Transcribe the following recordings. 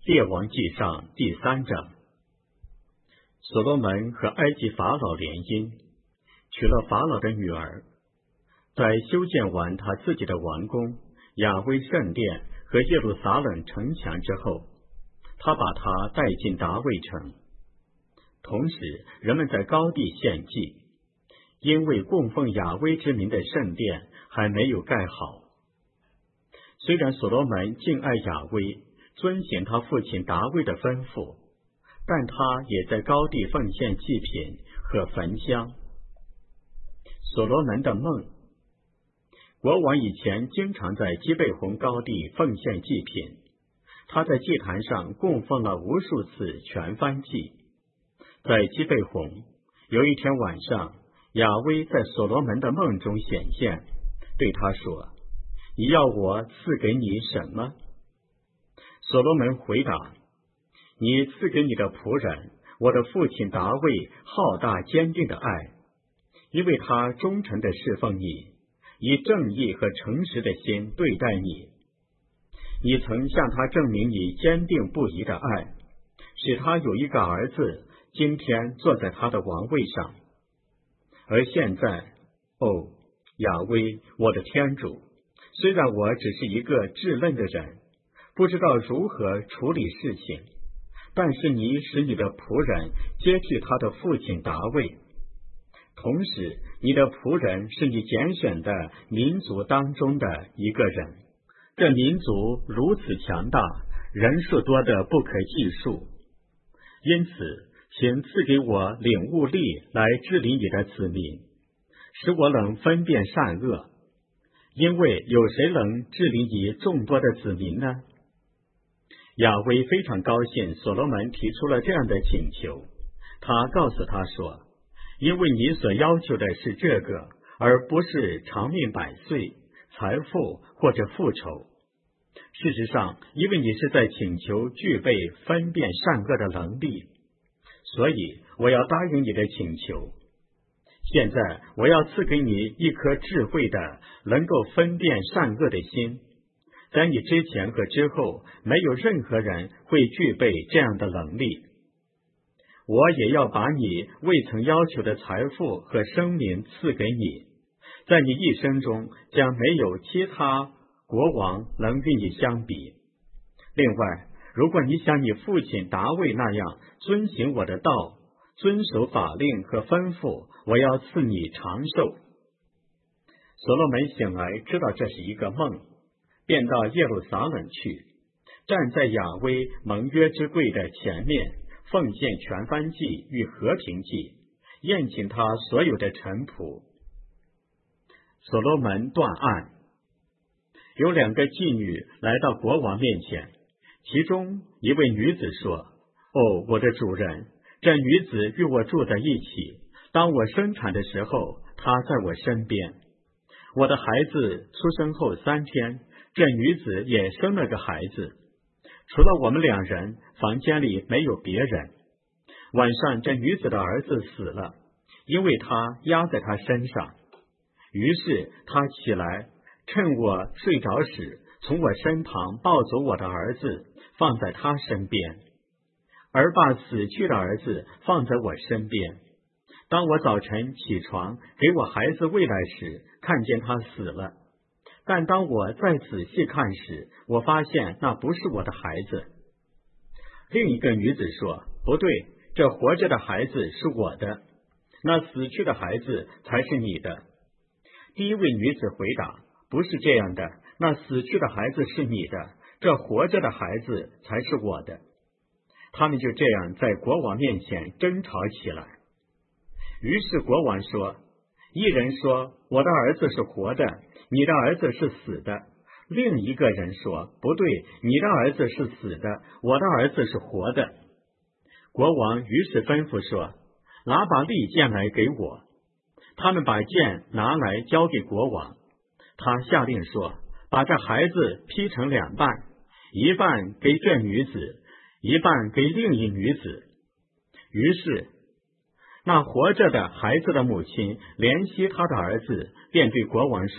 列王纪上第3章。所罗门和埃及法老联姻，娶了法老的女儿。在修建完他自己的王宫、亚威圣殿和耶路撒冷城墙之后，他把他带进大卫城。同时，人们在高地献祭，因为供奉亚威之名的圣殿还没有盖好。虽然所罗门敬爱亚威，遵行他父亲达味的吩咐，但他也在高地奉献祭品和焚香。所罗门的梦。国王以前经常在基备红高地奉献祭品，他在祭坛上供奉了无数次全燔祭。在基备红，有一天晚上，亚威在所罗门的梦中显现，对他说：“你要我赐给你什么？”所罗门回答：“你赐给你的仆人，我的父亲达味浩大坚定的爱，因为他忠诚的侍奉你，以正义和诚实的心对待你。你曾向他证明你坚定不移的爱，使他有一个儿子，今天坐在他的王位上。而现在，亚威，我的天主，虽然我只是一个稚嫩的人，不知道如何处理事情，但是你使你的仆人接替他的父亲达味，同时你的仆人是你拣选的民族当中的一个人。这民族如此强大，人数多得不可计数。因此，请赐给我领悟力来治理你的子民，使我能分辨善恶，因为有谁能治理你众多的子民呢？亚威非常高兴所罗门提出了这样的请求，他告诉他说：“因为你所要求的是这个，而不是长命百岁、财富或者复仇。事实上，因为你是在请求具备分辨善恶的能力，所以我要答应你的请求。现在我要赐给你一颗智慧的、能够分辨善恶的心。在你之前和之后，没有任何人会具备这样的能力。我也要把你未曾要求的财富和生命赐给你，在你一生中将没有其他国王能与你相比。另外，如果你像你父亲达味那样遵行我的道，遵守法令和吩咐，我要赐你长寿。”所罗门醒来，知道这是一个梦，便到耶路撒冷去，站在亚威盟约之柜的前面，奉献全燔祭与和平祭，宴请他所有的臣仆。所罗门断案。有2个妓女来到国王面前，其中一位女子说：“我的主人，这女子与我住在一起，当我生产的时候，她在我身边。我的孩子出生后3天，这女子也生了个孩子。除了我们2人，房间里没有别人。晚上这女子的儿子死了，因为他压在她身上。于是她起来，趁我睡着时，从我身旁抱走我的儿子，放在他身边，而把死去的儿子放在我身边。当我早晨起床给我孩子喂奶时，看见他死了，但当我再仔细看时，我发现那不是我的孩子。”另一个女子说：“不对，这活着的孩子是我的，那死去的孩子才是你的。”第一位女子回答：“不是这样的，那死去的孩子是你的，这活着的孩子才是我的。”他们就这样在国王面前争吵起来。于是国王说：“一人说，我的儿子是活的，你的儿子是死的；另一个人说，不对，你的儿子是死的，我的儿子是活的。”国王于是吩咐说：“拿把利剑来给我。”他们把剑拿来交给国王。他下令说：“把这孩子劈成2半，一半给这女子，一半给另一女子。”于是那活着的孩子的母亲怜惜他的儿子，便对国王说：“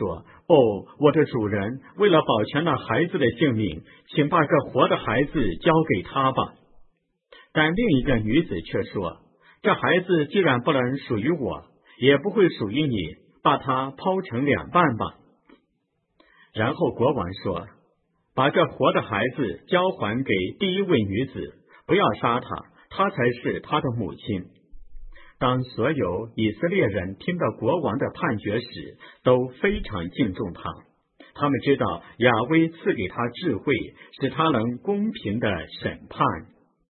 哦，我的主人，为了保全那孩子的性命，请把这活的孩子交给他吧。但另一个女子却说，这孩子既然不能属于我，也不会属于你，把他抛成两半吧。然后国王说，把这活的孩子交还给第一位女子，不要杀她，她才是她的母亲。当所有以色列人听到国王的判决时，都非常敬重他。他们知道亚威赐给他智慧，使他能公平地审判。